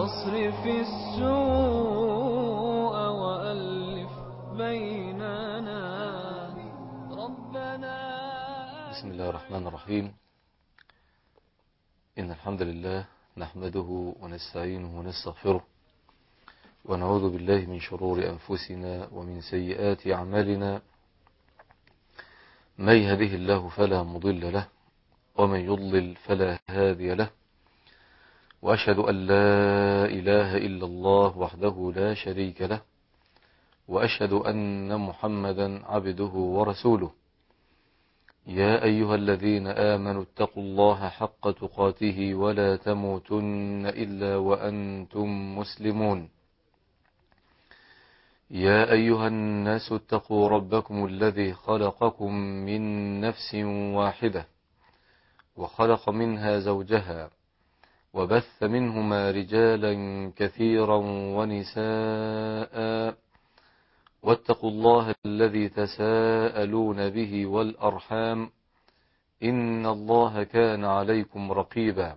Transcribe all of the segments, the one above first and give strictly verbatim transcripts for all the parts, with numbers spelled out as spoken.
واصرف السوء وألف بيننا ربنا. بسم الله الرحمن الرحيم. إن الحمد لله نحمده ونستعينه ونستغفره ونعوذ بالله من شرور أنفسنا ومن سيئات أعمالنا. من يهده الله فلا مضل له ومن يضلل فلا هادي له، وأشهد أن لا إله إلا الله وحده لا شريك له، وأشهد أن محمدا عبده ورسوله. يا أيها الذين آمنوا اتقوا الله حق تقاته ولا تموتن إلا وأنتم مسلمون. يا أيها الناس اتقوا ربكم الذي خلقكم من نفس واحدة وخلق منها زوجها وبث منهما رجالا كثيرا ونساء، واتقوا الله الذي تساءلون به والأرحام إن الله كان عليكم رقيبا.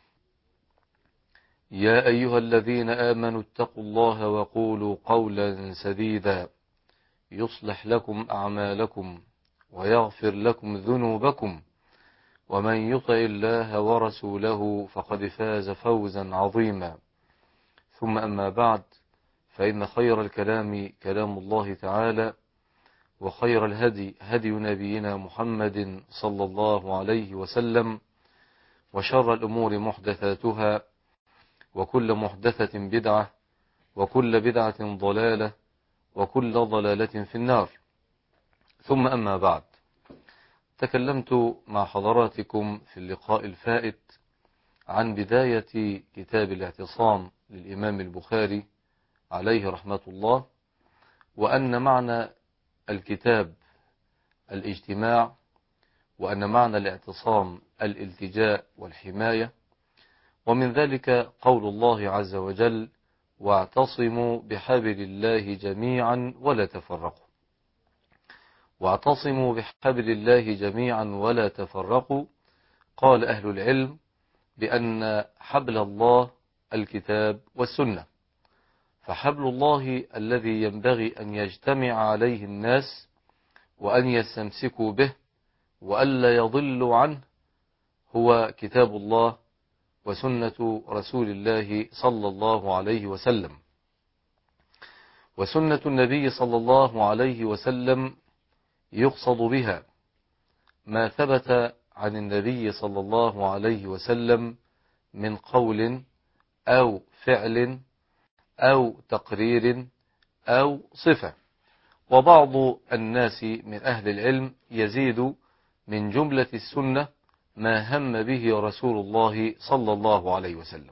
يا أيها الذين آمنوا اتقوا الله وقولوا قولا سديدا يصلح لكم أعمالكم ويغفر لكم ذنوبكم، ومن يطع الله ورسوله فقد فاز فوزا عظيما. ثم أما بعد، فإن خير الكلام كلام الله تعالى، وخير الهدي هدي نبينا محمد صلى الله عليه وسلم، وشر الأمور محدثاتها، وكل محدثة بدعة، وكل بدعة ضلالة، وكل ضلالة في النار. ثم أما بعد، تكلمت مع حضراتكم في اللقاء الفائت عن بداية كتاب الاعتصام للإمام البخاري عليه رحمة الله، وأن معنى الكتاب الاجتماع، وأن معنى الاعتصام الالتجاء والحماية، ومن ذلك قول الله عز وجل: واعتصموا بحبل الله جميعا ولا تفرقوا. واعتصموا بحبل الله جميعا ولا تفرقوا. قال أهل العلم بأن حبل الله الكتاب والسنة، فحبل الله الذي ينبغي أن يجتمع عليه الناس وأن يستمسكوا به وألا يضلوا عنه هو كتاب الله وسنة رسول الله صلى الله عليه وسلم. وسنة النبي صلى الله عليه وسلم يقصد بها ما ثبت عن النبي صلى الله عليه وسلم من قول أو فعل أو تقرير أو صفة. وبعض الناس من أهل العلم يزيد من جملة السنة ما هم به رسول الله صلى الله عليه وسلم.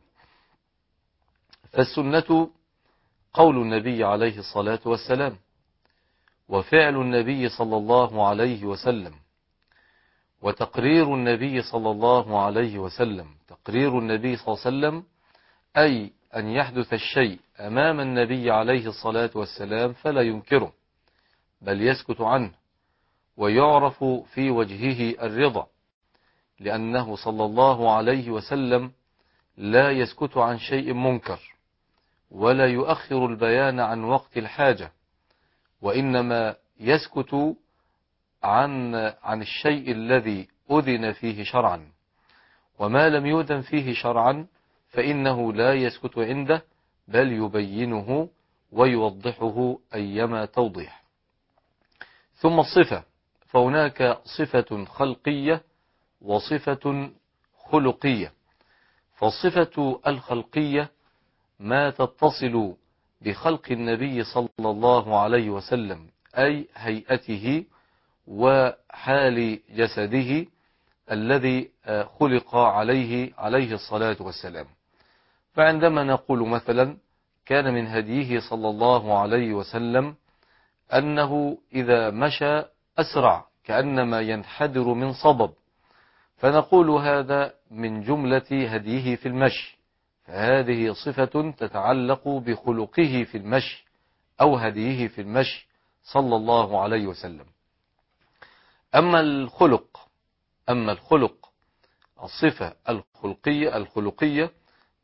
فالسنة قول النبي عليه الصلاة والسلام، وفعل النبي صلى الله عليه وسلم، وتقرير النبي صلى الله عليه وسلم. تقرير النبي صلى الله عليه وسلم أي أن يحدث الشيء أمام النبي عليه الصلاة والسلام فلا ينكره، بل يسكت عنه، ويعرف في وجهه الرضا، لأنه صلى الله عليه وسلم لا يسكت عن شيء منكر، ولا يؤخر البيان عن وقت الحاجة، وإنما يسكت عن عن الشيء الذي أذن فيه شرعا، وما لم يؤذن فيه شرعا فإنه لا يسكت عنده، بل يبينه ويوضحه أيما توضيح. ثم الصفة، فهناك صفة خلقية وصفة خلقية. فالصفة الخلقية ما تتصل بخلق النبي صلى الله عليه وسلم، أي هيئته وحال جسده الذي خلق عليه عليه الصلاة والسلام. فعندما نقول مثلا كان من هديه صلى الله عليه وسلم أنه إذا مشى أسرع كأنما ينحدر من صبب، فنقول هذا من جملة هديه في المشي، فهذه صفة تتعلق بخلقه في المشي أو هديه في المشي صلى الله عليه وسلم. أما الخلق أما الخلق الصفة الخلقية الخلقية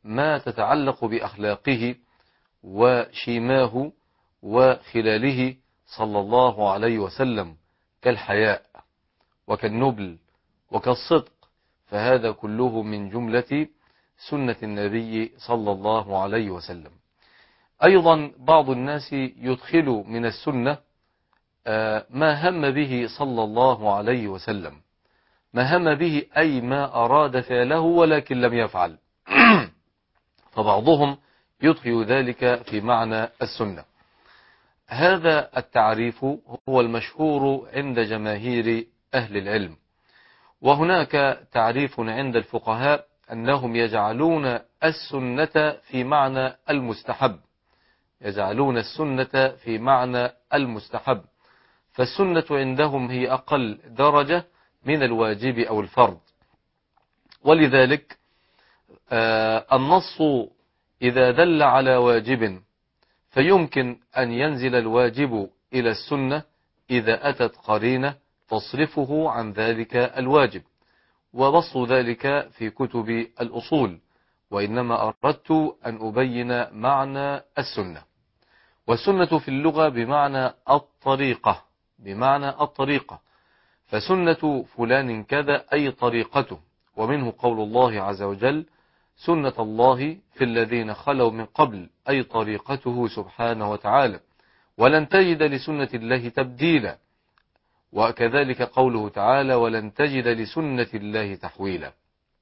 ما تتعلق بأخلاقه وشيماه وخلاله صلى الله عليه وسلم كالحياء وكالنبل وكالصدق، فهذا كله من جملة سنة النبي صلى الله عليه وسلم. أيضا بعض الناس يدخل من السنة ما هم به صلى الله عليه وسلم، ما هم به أي ما أراد فعله ولكن لم يفعل فبعضهم يدخل ذلك في معنى السنة. هذا التعريف هو المشهور عند جماهير أهل العلم، وهناك تعريف عند الفقهاء أنهم يجعلون السنة في معنى المستحب، يجعلون السنة في معنى المستحب، فالسنة عندهم هي أقل درجة من الواجب أو الفرض. ولذلك النص إذا دل على واجب فيمكن أن ينزل الواجب إلى السنة إذا أتت قرينة تصرفه عن ذلك الواجب، وبسط ذلك في كتب الأصول، وإنما أردت أن أبين معنى السنة. والسنة في اللغة بمعنى الطريقة، بمعنى الطريقة، فسنة فلان كذا أي طريقته، ومنه قول الله عز وجل سنة الله في الذين خلوا من قبل، أي طريقته سبحانه وتعالى، ولن تجد لسنة الله تبديلا، وكذلك قوله تعالى ولن تجد لسنة الله تحويلا.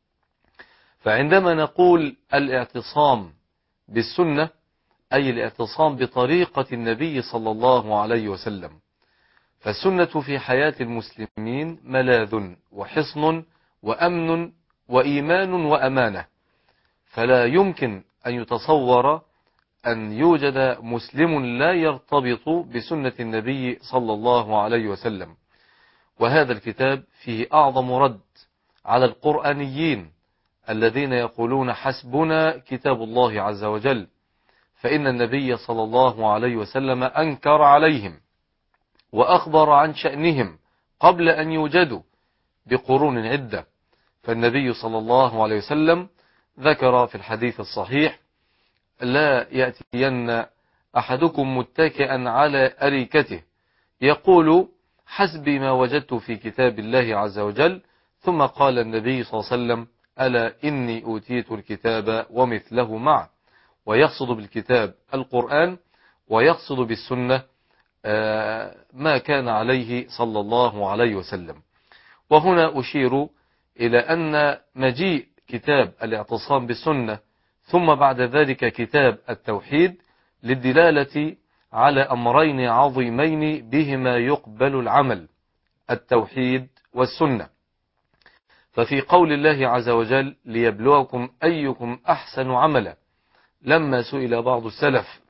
فعندما نقول الاعتصام بالسنة أي الاعتصام بطريقة النبي صلى الله عليه وسلم، فالسنة في حياة المسلمين ملاذ وحصن وأمن وإيمان وأمانة، فلا يمكن أن يتصور أن يوجد مسلم لا يرتبط بسنة النبي صلى الله عليه وسلم. وهذا الكتاب فيه أعظم رد على القرآنيين الذين يقولون حسبنا كتاب الله عز وجل، فإن النبي صلى الله عليه وسلم أنكر عليهم وأخبر عن شأنهم قبل أن يوجدوا بقرون عدة. فالنبي صلى الله عليه وسلم ذكر في الحديث الصحيح لا يأتين أحدكم متكئا على أريكته يقول حسبي ما وجدت في كتاب الله عز وجل، ثم قال النبي صلى الله عليه وسلم ألا إني أوتيت الكتاب ومثله معه، ويقصد بالكتاب القرآن، ويقصد بالسنة ما كان عليه صلى الله عليه وسلم. وهنا أشير إلى أن مجيء كتاب الاعتصام بالسنة ثم بعد ذلك كتاب التوحيد للدلالة على أمرين عظيمين بهما يقبل العمل، التوحيد والسنة. ففي قول الله عز وجل ليبلوكم أيكم أحسن عملا، لما سئل بعض السلف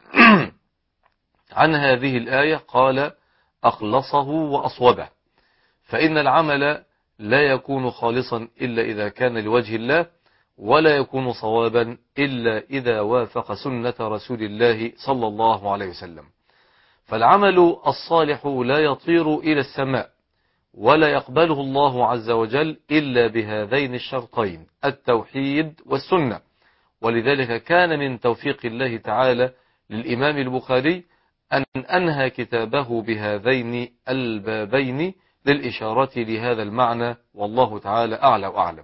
عن هذه الآية قال أخلصه وأصوبه، فإن العمل لا يكون خالصا إلا إذا كان لوجه الله، ولا يكون صوابا إلا إذا وافق سنة رسول الله صلى الله عليه وسلم. فالعمل الصالح لا يطير إلى السماء ولا يقبله الله عز وجل إلا بهذين الشرطين التوحيد والسنة. ولذلك كان من توفيق الله تعالى للإمام البخاري أن أنهى كتابه بهذين البابين للإشارة لهذا المعنى، والله تعالى أعلى وأعلم.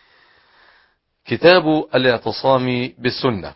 كتاب الاعتصام بالسنة.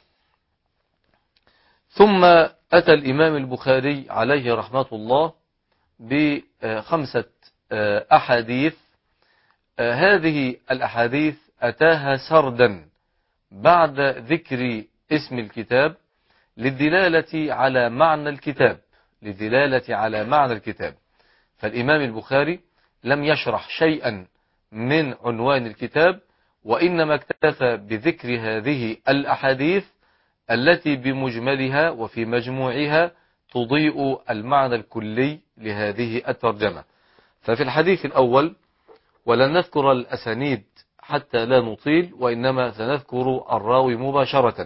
ثم أتى الإمام البخاري عليه رحمة الله بخمسة أحاديث، هذه الأحاديث أتاها سردا بعد ذكر اسم الكتاب للدلالة على معنى الكتاب، للدلالة على معنى الكتاب. فالإمام البخاري لم يشرح شيئا من عنوان الكتاب، وإنما اكتفى بذكر هذه الأحاديث التي بمجملها وفي مجموعها تضيء المعنى الكلي لهذه الترجمة. ففي الحديث الأول، ولن نذكر الأسانيد حتى لا نطيل، وإنما سنذكر الراوي مباشرة.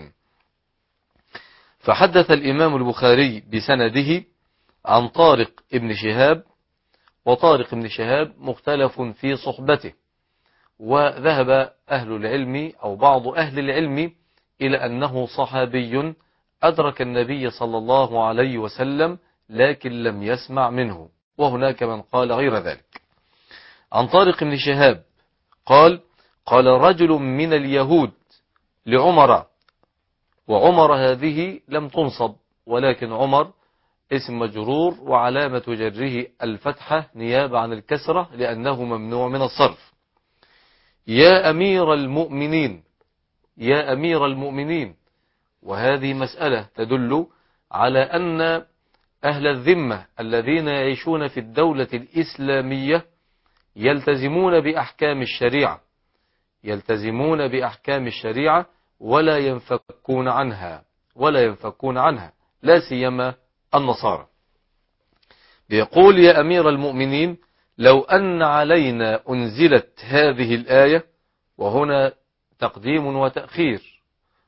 فحدث الإمام البخاري بسنده عن طارق ابن شهاب، وطارق ابن شهاب مختلف في صحبته، وذهب أهل العلم أو بعض أهل العلم إلى أنه صحابي أدرك النبي صلى الله عليه وسلم لكن لم يسمع منه، وهناك من قال غير ذلك. عن طارق بن شهاب قال قال رجل من اليهود لعمر، وعمر هذه لم تنصب ولكن عمر اسم مجرور وعلامة جره الفتحة نيابة عن الكسرة لأنه ممنوع من الصرف. يا أمير المؤمنين، يا أمير المؤمنين. وهذه مسألة تدل على أن أهل الذمة الذين يعيشون في الدولة الإسلامية يلتزمون بأحكام الشريعة، يلتزمون بأحكام الشريعة ولا ينفكون عنها، ولا ينفكون عنها، لا سيما النصارى. بيقول يا أمير المؤمنين لو أن علينا أنزلت هذه الآية، وهنا تقديم وتأخير،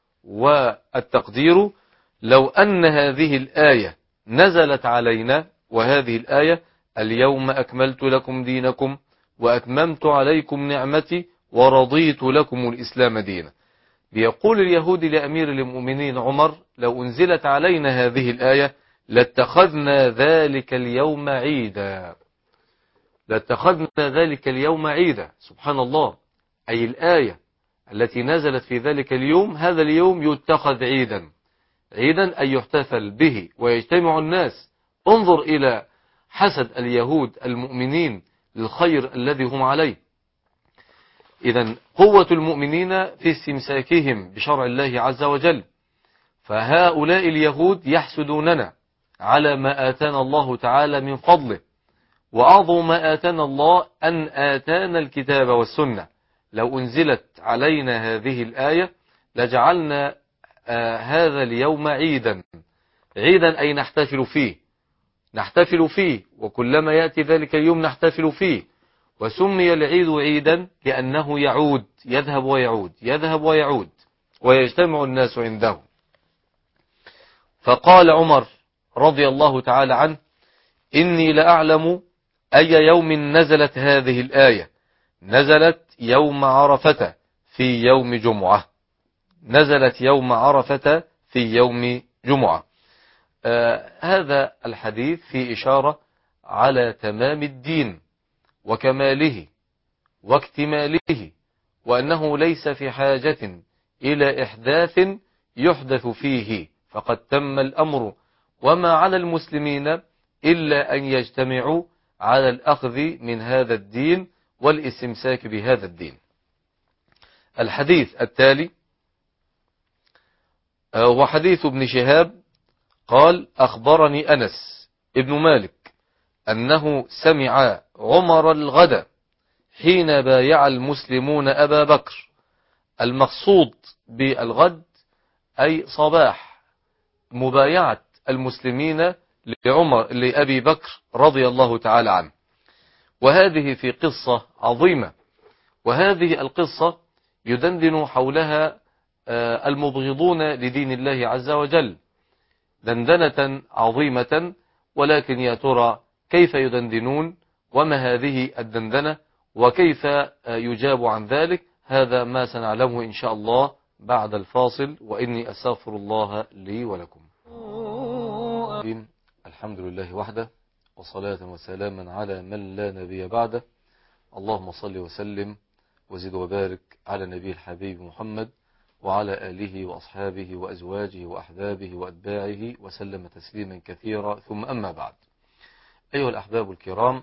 والتقدير لو أن هذه الآية نزلت علينا، وهذه الآية اليوم أكملت لكم دينكم وأتممت عليكم نعمتي ورضيت لكم الإسلام دينا. بيقول اليهود لأمير المؤمنين عمر لو أنزلت علينا هذه الآية لاتخذنا ذلك اليوم عيدا، لاتخذنا ذلك اليوم عيدا. سبحان الله، أي الآية التي نزلت في ذلك اليوم، هذا اليوم يتخذ عيدا، عيدا أي يحتفل به ويجتمع الناس. انظر إلى حسد اليهود المؤمنين للخير الذي هم عليه. إذن قوة المؤمنين في استمساكهم بشرع الله عز وجل، فهؤلاء اليهود يحسدوننا على ما آتانا الله تعالى من فضله، وأعظم ما آتانا الله أن آتانا الكتاب والسنة. لو أنزلت علينا هذه الآية لجعلنا آه هذا اليوم عيدا، عيدا أي نحتفل فيه، نحتفل فيه، وكلما يأتي ذلك اليوم نحتفل فيه. وسمي العيد عيدا لأنه يعود، يذهب ويعود، يذهب ويعود، ويجتمع الناس عنده. فقال عمر رضي الله تعالى عنه إني لأعلم أي يوم نزلت هذه الآية، نزلت يوم عرفة في يوم جمعة، نزلت يوم عرفة في يوم جمعة. آه هذا الحديث في إشارة على تمام الدين وكماله واكتماله، وأنه ليس في حاجة إلى إحداث يحدث فيه، فقد تم الأمر، وما على المسلمين إلا أن يجتمعوا على الأخذ من هذا الدين والاستمساك بهذا الدين. الحديث التالي هو حديث ابن شهاب قال أخبرني أنس ابن مالك أنه سمع عمر الغد حين بايع المسلمون أبا بكر. المقصود بالغد أي صباح مبايعة المسلمين لعمر لأبي بكر رضي الله تعالى عنه. وهذه في قصة عظيمة، وهذه القصة يدندن حولها المبغضون لدين الله عز وجل دندنة عظيمة، ولكن يا ترى كيف يدندنون، وما هذه الدندنة، وكيف يجاب عن ذلك؟ هذا ما سنعلمه إن شاء الله بعد الفاصل، وإني أستغفر الله لي ولكم. الحمد لله وحده، وصلاة وسلاما على من لا نبي بعده. اللهم صل وسلم وزد وبارك على نبي الحبيب محمد وعلى آله وأصحابه وأزواجه وأحبابه وأتباعه وسلم تسليما كثيرا، ثم أما بعد. أيها الأحباب الكرام،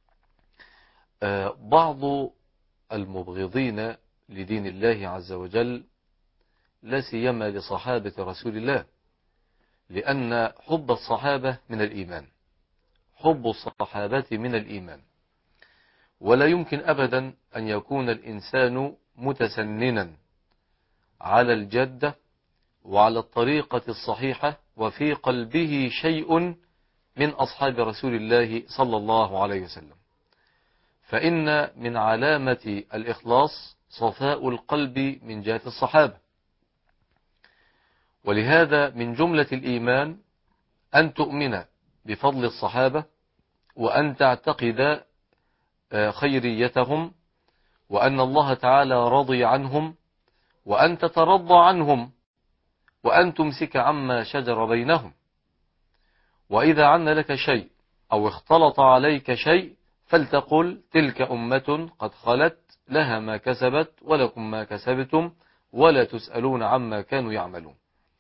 بعض المبغضين لدين الله عز وجل لا سيما لصحابة رسول الله، لأن حب الصحابة من الإيمان، حب الصحابة من الإيمان، ولا يمكن أبدا أن يكون الإنسان متسننا على الجدة وعلى الطريقة الصحيحة وفي قلبه شيء من أصحاب رسول الله صلى الله عليه وسلم. فإن من علامة الإخلاص صفاء القلب من جهة الصحابة، ولهذا من جملة الإيمان أن تؤمن بفضل الصحابة، وأن تعتقد خيريتهم، وأن الله تعالى رضي عنهم، وأن تترضى عنهم وأن تمسك عما شجر بينهم، وإذا عن لك شيء أو اختلط عليك شيء فلتقل تلك أمة قد خلت لها ما كسبت ولكم ما كسبتم ولا تسألون عما كانوا يعملون.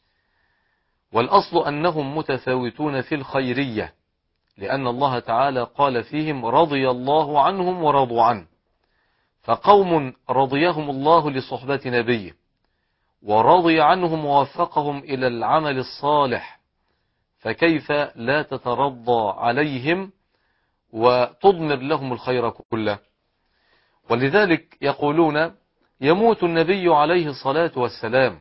والأصل أنهم متفاوتون في الخيرية، لأن الله تعالى قال فيهم رضي الله عنهم ورضوا عنه، فقوم رضيهم الله لصحبة نبيه ورضي عنهم ووفقهم إلى العمل الصالح، فكيف لا تترضى عليهم وتضمر لهم الخير كله؟ ولذلك يقولون يموت النبي عليه الصلاة والسلام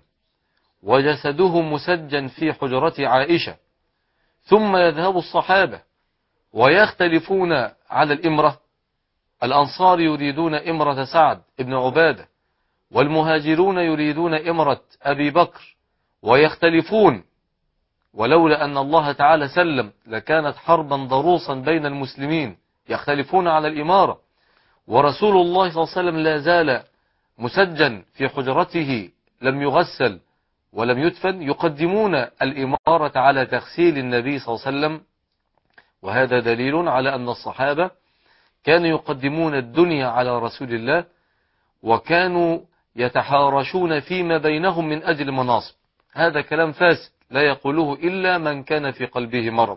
وجسده مسجن في حجرة عائشة، ثم يذهب الصحابة ويختلفون على الإمرة. الأنصار يريدون إمرة سعد بن عبادة، والمهاجرون يريدون إمرة أبي بكر، ويختلفون، ولولا أن الله تعالى سلم لكانت حربا ضروسا بين المسلمين، يختلفون على الإمارة، ورسول الله صلى الله عليه وسلم لا زال مسجن في حجرته لم يغسل ولم يدفن، يقدمون الإمارة على تغسيل النبي صلى الله عليه وسلم. وهذا دليل على أن الصحابة كانوا يقدمون الدنيا على رسول الله، وكانوا يتحارشون فيما بينهم من أجل مناصب. هذا كلام فاسد لا يقوله إلا من كان في قلبه مرض.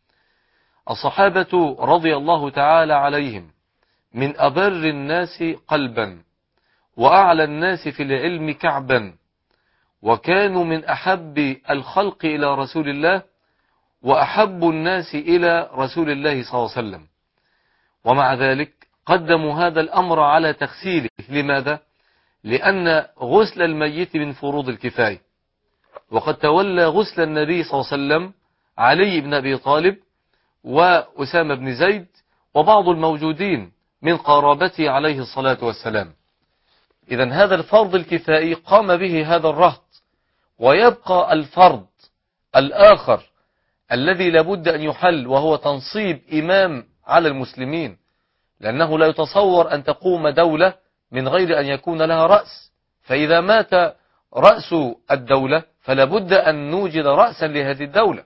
الصحابة رضي الله تعالى عليهم من أبر الناس قلبا وأعلى الناس في العلم كعبا، وكانوا من أحب الخلق إلى رسول الله وأحب الناس إلى رسول الله صلى الله عليه وسلم، ومع ذلك قدموا هذا الأمر على تغسيله. لماذا؟ لأن غسل الميت من فروض الكفاية، وقد تولى غسل النبي صلى الله عليه وسلم علي بن أبي طالب وأسامة بن زيد وبعض الموجودين من قرابته عليه الصلاة والسلام. إذن هذا الفرض الكفائي قام به هذا الرهط، ويبقى الفرض الآخر الذي لابد أن يحل، وهو تنصيب إمام على المسلمين، لأنه لا يتصور أن تقوم دولة من غير أن يكون لها رأس، فإذا مات رأس الدولة فلابد أن نوجد رأسا لهذه الدولة،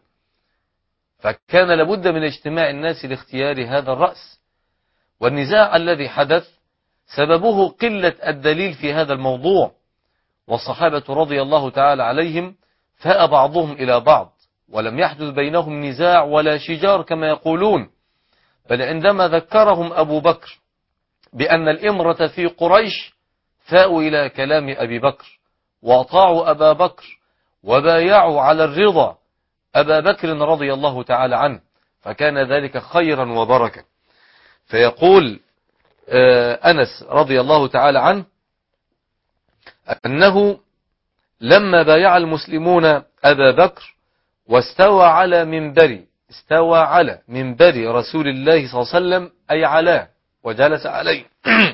فكان لابد من اجتماع الناس لاختيار هذا الرأس. والنزاع الذي حدث سببه قلة الدليل في هذا الموضوع، والصحابة رضي الله تعالى عليهم فاء بعضهم إلى بعض، ولم يحدث بينهم نزاع ولا شجار كما يقولون، بل عندما ذكرهم أبو بكر بأن الإمرة في قريش فاءوا إلى كلام أبي بكر وأطاعوا أبا بكر وبايعوا على الرضا أبا بكر رضي الله تعالى عنه، فكان ذلك خيرا وبركة. فيقول أنس رضي الله تعالى عنه أنه لما بايع المسلمون أبا بكر واستوى على منبر استوى على منبر رسول الله صلى الله عليه وسلم، أي علاه وجلس عليه،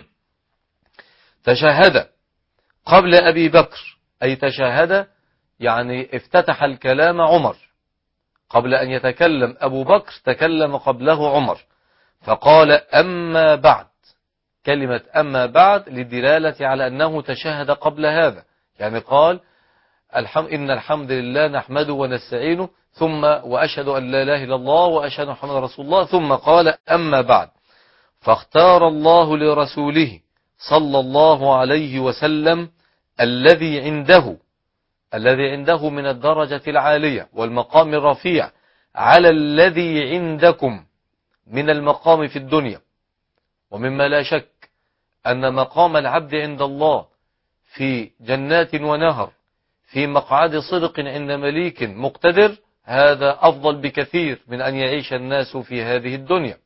تشهد قبل أبي بكر، أي تشهد يعني افتتح الكلام عمر، قبل أن يتكلم أبو بكر تكلم قبله عمر، فقال أما بعد. كلمة أما بعد للدلالة على أنه تشهد قبل هذا، يعني قال الحمد إن الحمد لله نحمده ونستعينه، ثم وأشهد أن لا إله إلا الله وأشهد أن محمدا رسول الله، ثم قال أما بعد. فاختار الله لرسوله صلى الله عليه وسلم الذي عنده الذي عنده من الدرجة العالية والمقام الرفيع على الذي عندكم من المقام في الدنيا. ومما لا شك أن مقام العبد عند الله في جنات ونهر في مقعد صدق عند مليك مقتدر، هذا أفضل بكثير من أن يعيش الناس في هذه الدنيا.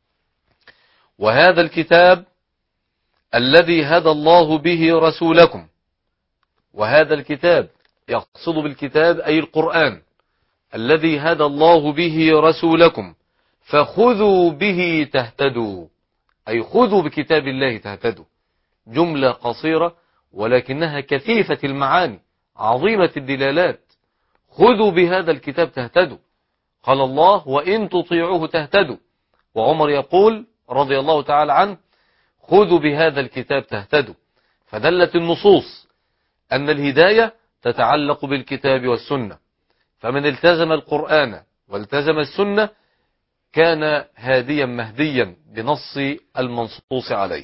وهذا الكتاب الذي هدى الله به رسولكم، وهذا الكتاب يقصد بالكتاب أي القرآن الذي هدى الله به رسولكم، فخذوا به تهتدوا، أي خذوا بكتاب الله تهتدوا. جملة قصيرة ولكنها كثيفة المعاني عظيمة الدلالات. خذوا بهذا الكتاب تهتدوا، قال الله وإن تطيعوه تهتدوا، وعمر يقول رضي الله تعالى عنه خذوا بهذا الكتاب تهتدوا. فدلت النصوص أن الهداية تتعلق بالكتاب والسنة. فمن التزم القرآن والتزم السنة كان هاديا مهديا بنص المنصوص عليه.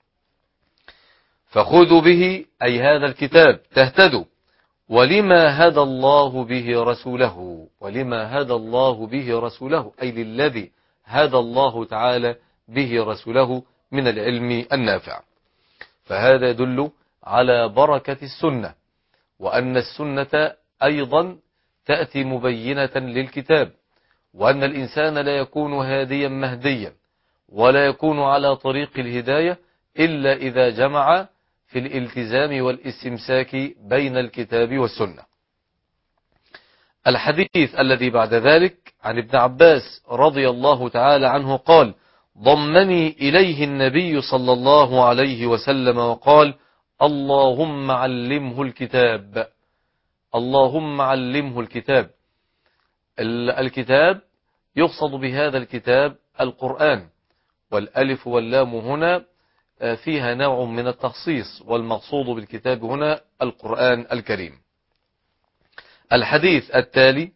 فخذوا به أي هذا الكتاب تهتدوا. ولما هدى الله به رسوله، ولما هدى الله به رسوله أي للذي هدى الله تعالى به رسوله من العلم النافع. فهذا يدل على بركة السنة، وأن السنة أيضا تأتي مبينة للكتاب، وأن الإنسان لا يكون هاديا مهديا ولا يكون على طريق الهداية إلا إذا جمع في الالتزام والاستمساك بين الكتاب والسنة. الحديث الذي بعد ذلك عن ابن عباس رضي الله تعالى عنه قال: ضمني إليه النبي صلى الله عليه وسلم وقال: اللهم علمه الكتاب، اللهم علمه الكتاب. الكتاب يقصد بهذا الكتاب القرآن، والألف واللام هنا فيها نوع من التخصيص، والمقصود بالكتاب هنا القرآن الكريم. الحديث التالي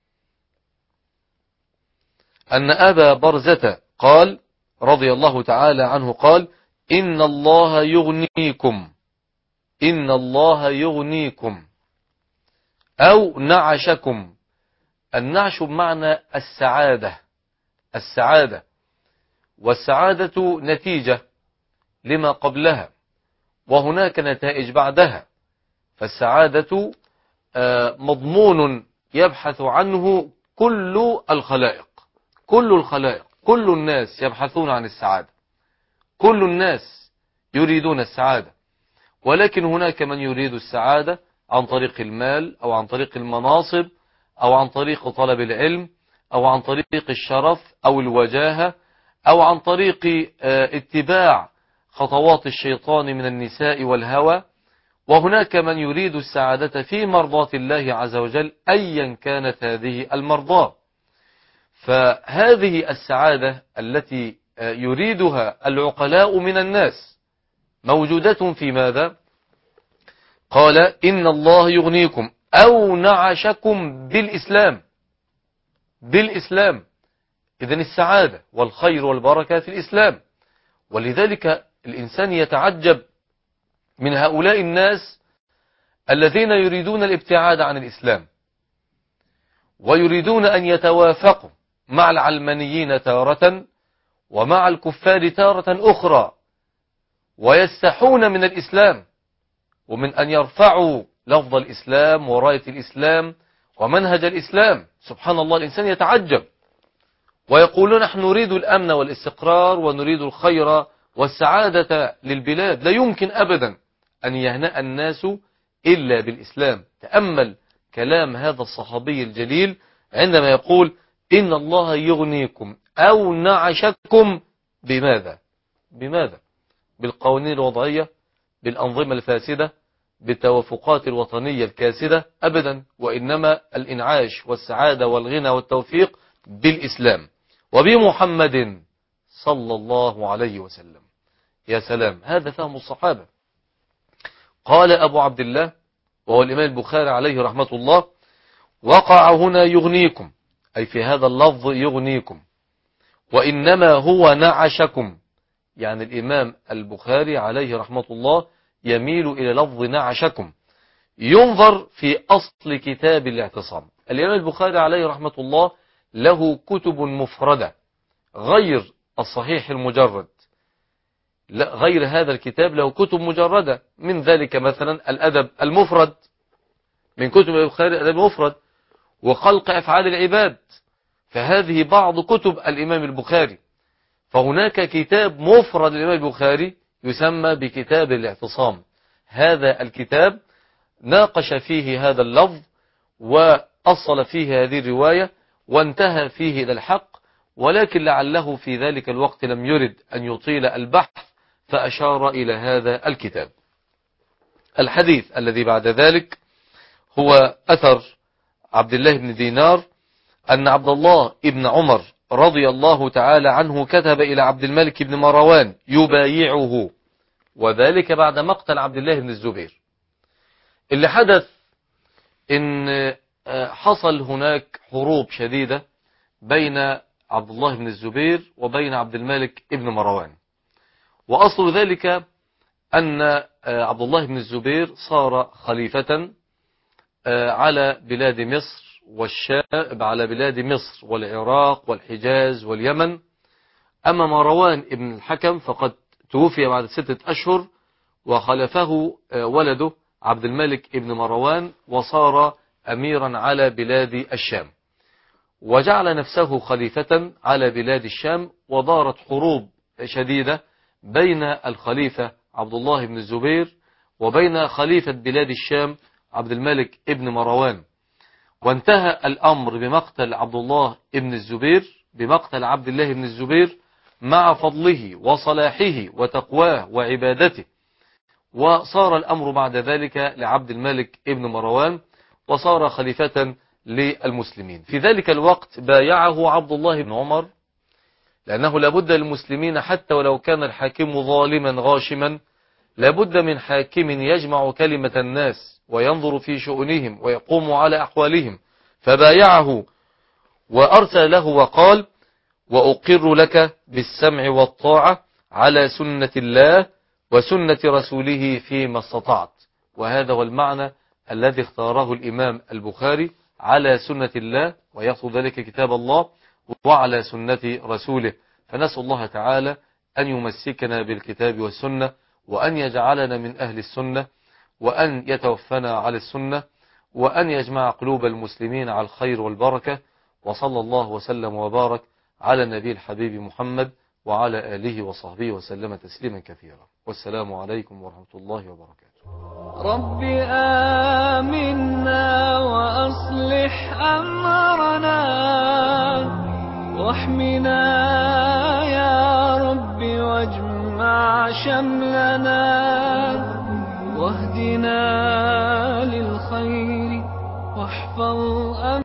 أن أبا برزة قال رضي الله تعالى عنه قال: إن الله يغنيكم، إن الله يغنيكم أو نعشكم. النعش بمعنى السعادة، السعادة، والسعادة نتيجة لما قبلها، وهناك نتائج بعدها. فالسعادة مضمون يبحث عنه كل الخلائق، كل الخلائق، كل الناس يبحثون عن السعادة، كل الناس يريدون السعادة، ولكن هناك من يريد السعادة عن طريق المال أو عن طريق المناصب أو عن طريق طلب العلم أو عن طريق الشرف أو الوجاهة أو عن طريق اتباع خطوات الشيطان من النساء والهوى. وهناك من يريد السعادة في مرضاة الله عز وجل أيا كانت هذه المرضاة. فهذه السعادة التي يريدها العقلاء من الناس موجودة في ماذا؟ قال: إن الله يغنيكم أو نعشكم بالإسلام، بالإسلام. إذن السعادة والخير والبركة في الإسلام. ولذلك الإنسان يتعجب من هؤلاء الناس الذين يريدون الابتعاد عن الإسلام، ويريدون أن يتوافقوا مع العلمانيين تارة ومع الكفار تارة أخرى، ويستحون من الإسلام ومن أن يرفعوا لفظ الإسلام وراية الإسلام ومنهج الإسلام. سبحان الله، الإنسان يتعجب ويقولون: نحن نريد الأمن والاستقرار ونريد الخير والسعادة للبلاد. لا يمكن أبدا أن يهنأ الناس إلا بالإسلام. تأمل كلام هذا الصحابي الجليل عندما يقول: إن الله يغنيكم أو نعشكم بماذا؟ بماذا؟ بالقوانين الوضعية، بالأنظمة الفاسدة، بالتوافقات الوطنية الكاسدة؟ أبدا، وإنما الإنعاش والسعادة والغنى والتوفيق بالإسلام وبمحمد صلى الله عليه وسلم. يا سلام، هذا فهم الصحابة. قال أبو عبد الله وهو الإمام البخاري عليه رحمة الله: وقع هنا يغنيكم، أي في هذا اللفظ يغنيكم، وإنما هو نعشكم. يعني الإمام البخاري عليه رحمة الله يميل إلى لفظ نعشكم. ينظر في أصل كتاب الاعتصام. الإمام البخاري عليه رحمة الله له كتب مفردة غير الصحيح المجرد، لا غير هذا الكتاب له كتب مجردة، من ذلك مثلا الأدب المفرد، من كتب البخاري الأدب المفرد، وخلق أفعال العباد. فهذه بعض كتب الإمام البخاري. فهناك كتاب مفرد للإمام البخاري يسمى بكتاب الاعتصام. هذا الكتاب ناقش فيه هذا اللفظ وأصل فيه هذه الرواية وانتهى فيه إلى الحق، ولكن لعله في ذلك الوقت لم يرد أن يطيل البحث فأشار إلى هذا الكتاب. الحديث الذي بعد ذلك هو أثر عبد الله بن دينار أن عبد الله بن عمر رضي الله تعالى عنه كتب إلى عبد الملك بن مروان يبايعه، وذلك بعد مقتل عبد الله بن الزبير. اللي حدث إن حصل هناك حروب شديدة بين عبد الله بن الزبير وبين عبد الملك ابن مروان. وأصل ذلك أن عبد الله بن الزبير صار خليفة على بلاد مصر والشام، على بلاد مصر والعراق والحجاز واليمن. أما مروان ابن الحكم فقد توفي بعد ستة أشهر، وخلفه ولده عبد الملك ابن مروان، وصار أميرا على بلاد الشام، وجعل نفسه خليفة على بلاد الشام. ودارت حروب شديدة بين الخليفة عبد الله بن الزبير وبين خليفة بلاد الشام عبد الملك ابن مروان، وانتهى الأمر بمقتل عبد الله ابن الزبير، بمقتل عبد الله بن الزبير مع فضله وصلاحه وتقواه وعبادته. وصار الأمر بعد ذلك لعبد الملك ابن مروان، وصار خليفة للمسلمين. في ذلك الوقت بايعه عبد الله بن عمر، لأنه لابد للمسلمين حتى ولو كان الحاكم ظالما غاشما، لابد من حاكم يجمع كلمة الناس وينظر في شؤونهم ويقوم على أحوالهم. فبايعه وأرسل له وقال: وأقر لك بالسمع والطاعة على سنة الله وسنة رسوله فيما استطعت. وهذا هو المعنى الذي اختاره الإمام البخاري: على سنة الله، ويقصد ذلك كتاب الله، وعلى سنة رسوله. فنسأل الله تعالى أن يمسكنا بالكتاب والسنة، وأن يجعلنا من أهل السنة، وأن يتوفنا على السنة، وأن يجمع قلوب المسلمين على الخير والبركة. وصلى الله وسلم وبارك على النبي الحبيب محمد وعلى آله وصحبه وسلم تسليما كثيرا. والسلام عليكم ورحمة الله وبركاته. رب آمنا وأصلح أمرنا، واحمنا يا رب واجمع شملنا، واهدنا للخير واحفظ أمرنا.